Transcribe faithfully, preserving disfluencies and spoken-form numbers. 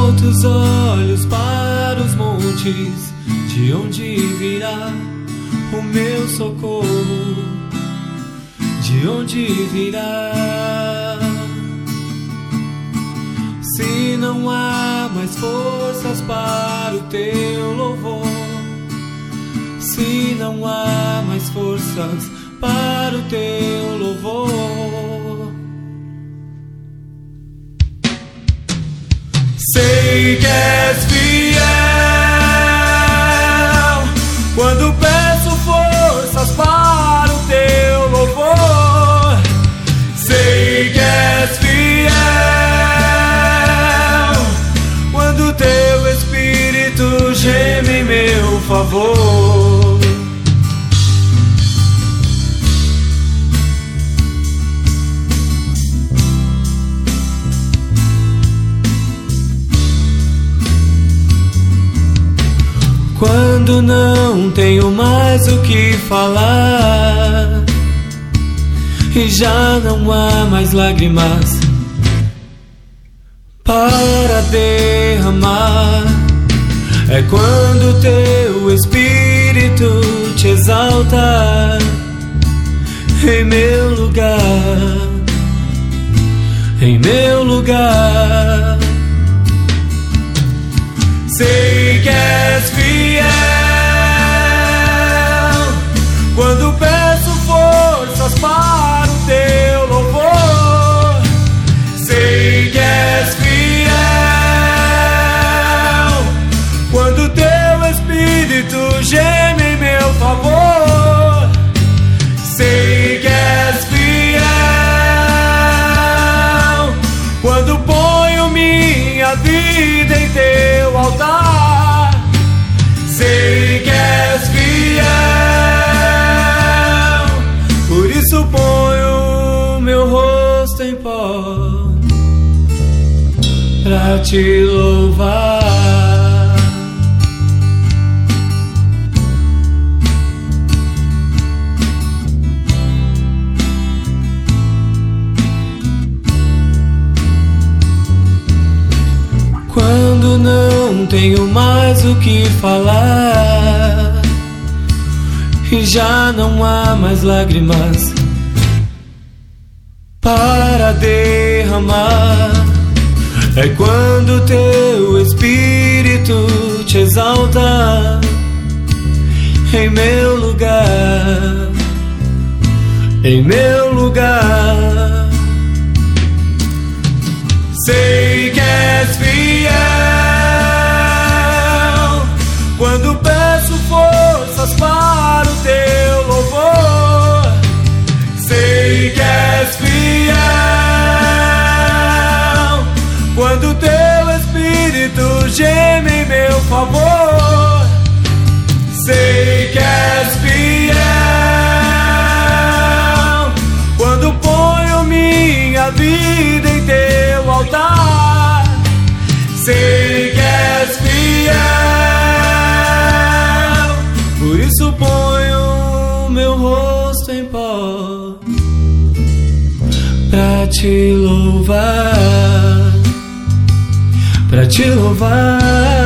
Volta os olhos para os montes, de onde virá o meu socorro? De onde virá? Se não há mais forças para o teu louvor, se não há mais forças para o teu louvor, sei que és fiel quando peço forças para o teu louvor. Sei que és fiel quando teu Espírito geme em meu favor. Quando não tenho mais o que falar e já não há mais lágrimas para derramar, é quando teu Espírito te exalta em meu lugar, em meu lugar. Sei que és fiel quando peço forças para o teu louvor. Sei que és fiel quando teu Espírito geme em meu favor. Sei que és fiel quando ponho minha vida em teu altar. Sei que és fiel, por isso ponho meu rosto em pó pra te louvar. Quando não tenho mais o que falar e já não há mais lágrimas para derramar, é quando teu Espírito te exalta em meu lugar, em meu lugar. Sei que és fiel quando peço forças para o teu louvor. Sei que és fiel quando teu Espírito geme em meu favor. Sei que és fiel quando ponho minha vida em teu altar. Sei que és fiel, por isso ponho meu rosto em pó pra te louvar, pra te louvar.